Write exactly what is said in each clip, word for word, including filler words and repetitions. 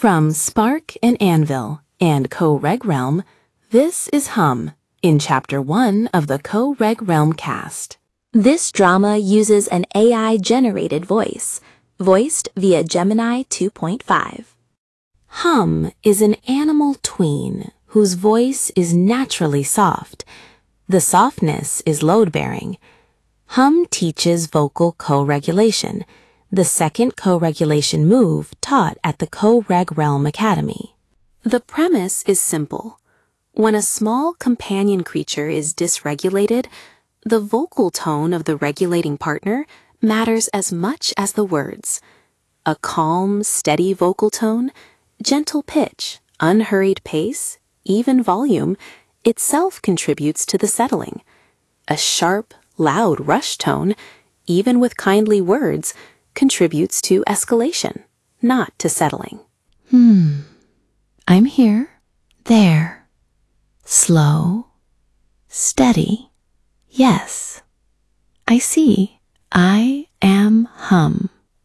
From Spark and Anvil and Co-Reg Realm, this is Hum, in Chapter one of the Co-Reg Realm cast. This drama uses an A I-generated voice, voiced via Gemini two point five. Hum is an animal tween whose voice is naturally soft. The softness is load-bearing. Hum teaches vocal co-regulation, the second co-regulation move taught at the Co-Reg Realm Academy. The premise is simple. When a small companion creature is dysregulated, the vocal tone of the regulating partner matters as much as the words. A calm, steady vocal tone, gentle pitch, unhurried pace, even volume, itself contributes to the settling. A sharp, loud rush tone, even with kindly words, contributes to escalation, not to settling. Hmm. I'm here. There. Slow. Steady. Yes. I see. I am Hum.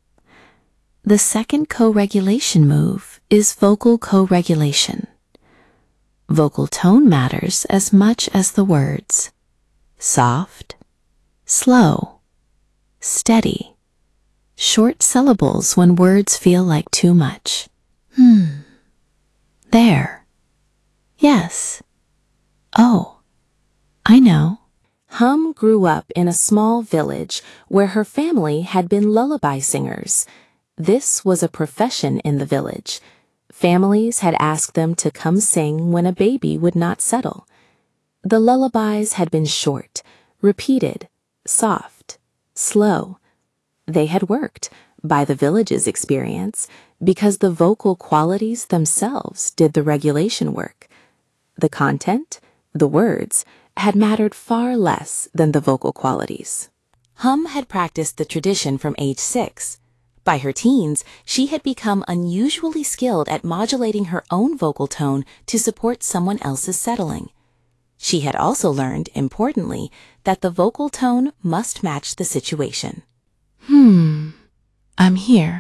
The second co-regulation move is vocal co-regulation. Vocal tone matters as much as the words. Soft, slow, steady. Short syllables when words feel like too much. Hmm. There. Yes. Oh. I know. Hum grew up in a small village where her family had been lullaby singers. This was a profession in the village. Families had asked them to come sing when a baby would not settle. The lullabies had been short, repeated, soft, slow. They had worked, by the village's experience, because the vocal qualities themselves did the regulation work. The content, the words, had mattered far less than the vocal qualities. Hum had practiced the tradition from age six. By her teens, she had become unusually skilled at modulating her own vocal tone to support someone else's settling. She had also learned, importantly, that the vocal tone must match the situation. Hmm. I'm here.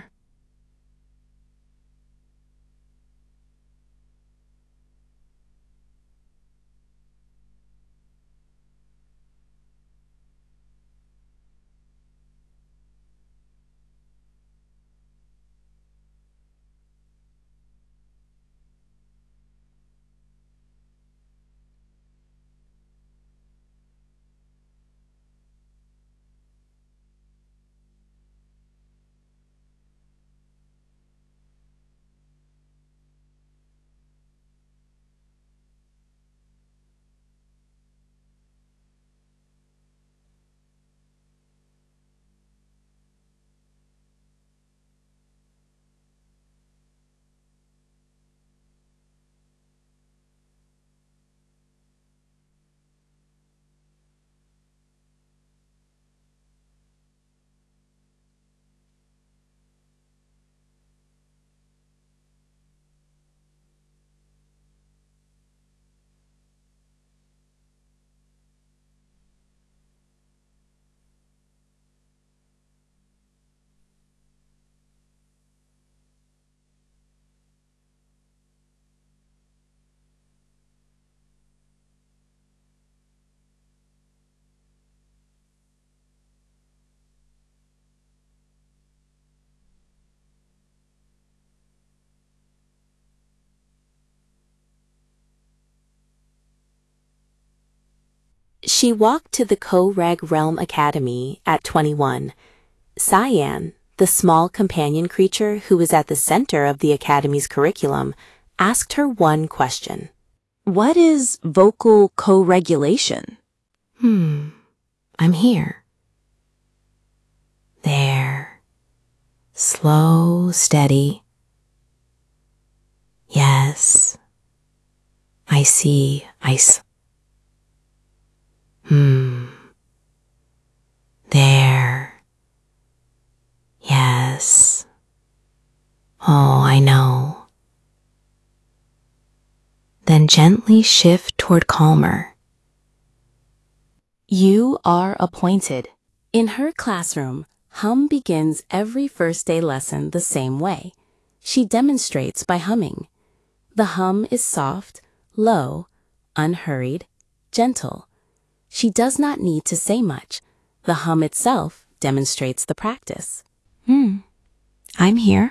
She walked to the Co-Reg Realm Academy at twenty-one. Cyan, the small companion creature who was at the center of the Academy's curriculum, asked her one question. What is vocal co-regulation? Hmm. I'm here. There. Slow, steady. Yes. I see. I s- Hmm. There. Yes. Oh, I know. Then gently shift toward calmer. You are appointed. In her classroom, Hum begins every first day lesson the same way. She demonstrates by humming. The hum is soft, low, unhurried, gentle. She does not need to say much. The hum itself demonstrates the practice. Hmm. I'm here.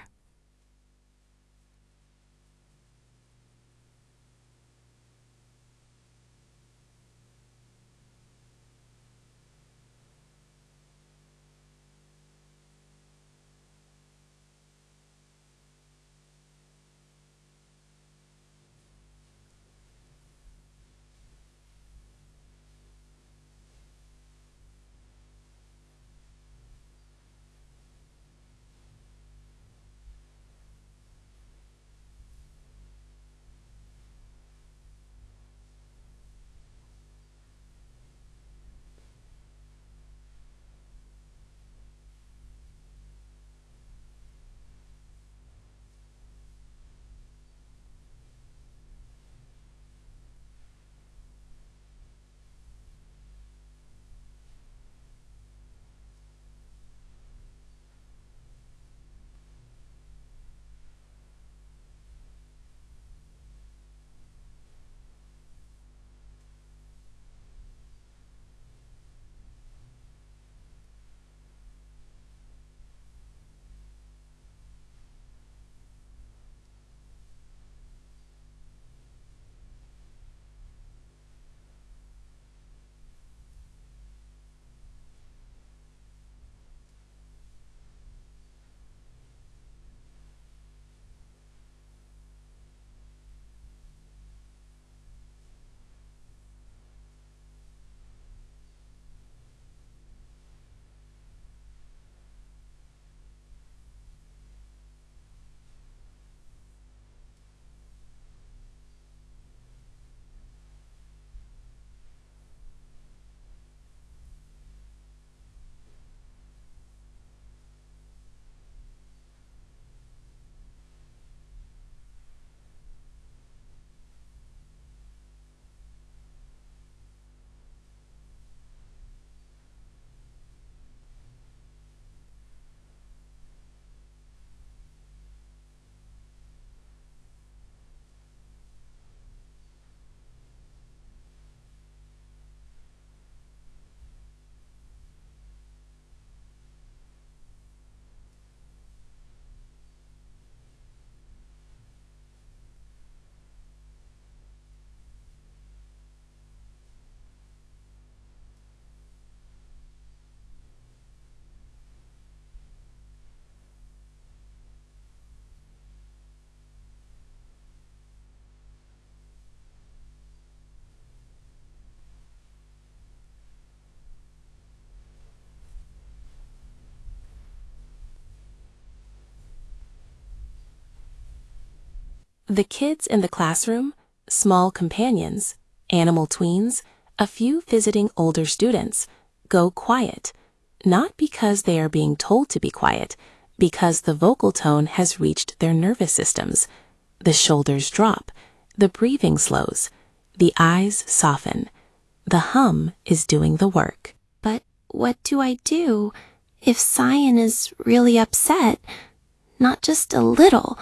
The kids in the classroom, small companions, animal tweens, a few visiting older students, go quiet, not because they are being told to be quiet, because the vocal tone has reached their nervous systems. The shoulders drop, the breathing slows, the eyes soften. The hum is doing the work. But what do I do if Cyan is really upset? Not just a little,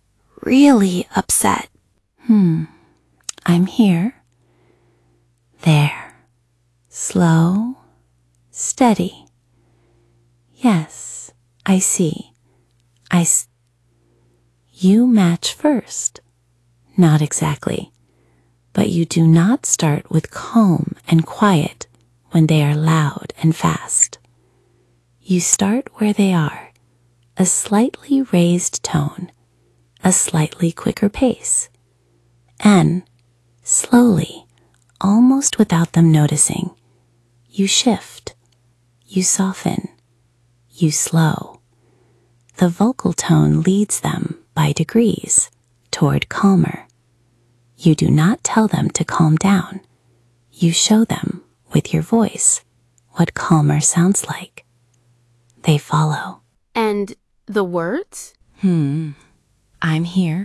really upset. Hmm. I'm here. There. Slow. Steady. Yes, I see. I s- You match first. Not exactly. But you do not start with calm and quiet when they are loud and fast. You start where they are, a slightly raised tone, a slightly quicker pace, and slowly, almost without them noticing, you shift, you soften, you slow. The vocal tone leads them by degrees toward calmer. You do not tell them to calm down. You show them with your voice what calmer sounds like. They follow. And the words? Hmm. I'm here.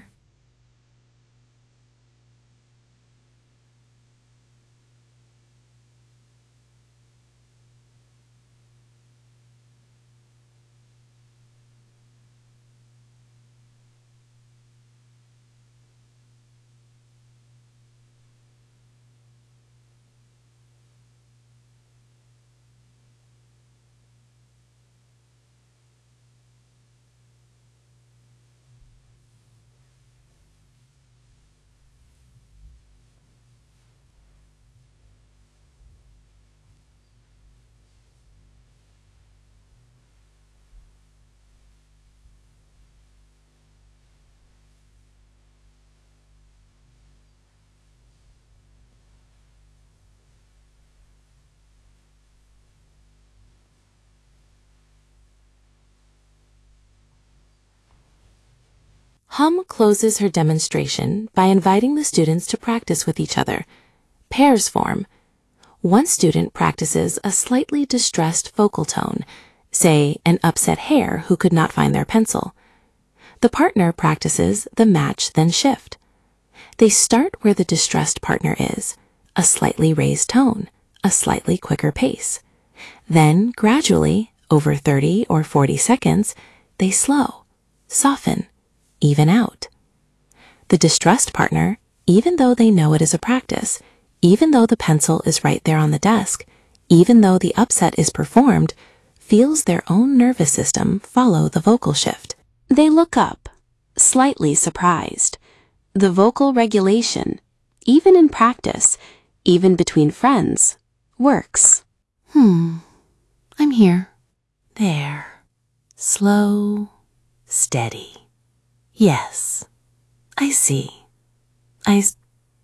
Hum closes her demonstration by inviting the students to practice with each other. Pairs form. One student practices a slightly distressed vocal tone, say an upset hare who could not find their pencil. The partner practices the match then shift. They start where the distressed partner is, a slightly raised tone, a slightly quicker pace. Then, gradually, over thirty or forty seconds, they slow, soften, even out. The distressed partner, even though they know it is a practice, even though the pencil is right there on the desk, even though the upset is performed, feels their own nervous system follow the vocal shift. They look up, slightly surprised. The vocal regulation, even in practice, even between friends, works. Hmm, I'm here. There. Slow, steady. Yes, I see. I s-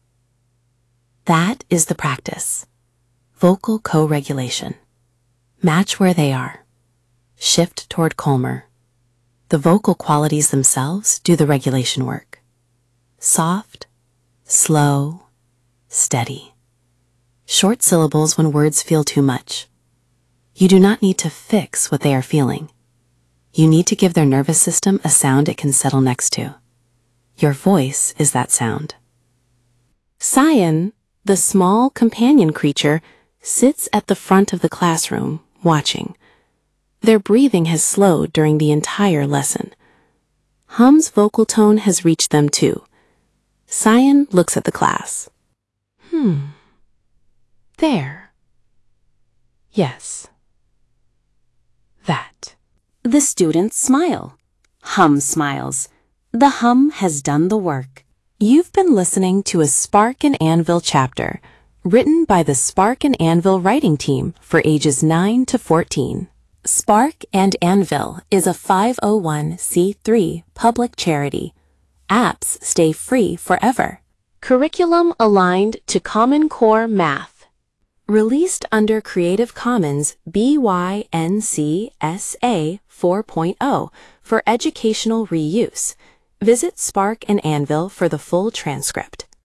That is the practice. Vocal co-regulation. Match where they are. Shift toward calmer. The vocal qualities themselves do the regulation work. Soft, slow, steady. Short syllables when words feel too much. You do not need to fix what they are feeling. You need to give their nervous system a sound it can settle next to. Your voice is that sound. Cyan, the small companion creature, sits at the front of the classroom, watching. Their breathing has slowed during the entire lesson. Hum's vocal tone has reached them too. Cyan looks at the class. Hmm. There. Yes. That. The students smile. Hum smiles. The hum has done the work. You've been listening to a Spark and Anvil chapter, written by the Spark and Anvil writing team for ages nine to fourteen. Spark and Anvil is a five oh one c three public charity. Apps stay free forever. Curriculum aligned to Common Core Math. Released under Creative Commons B Y N C S A four point oh for educational reuse. Visit Spark and Anvil for the full transcript.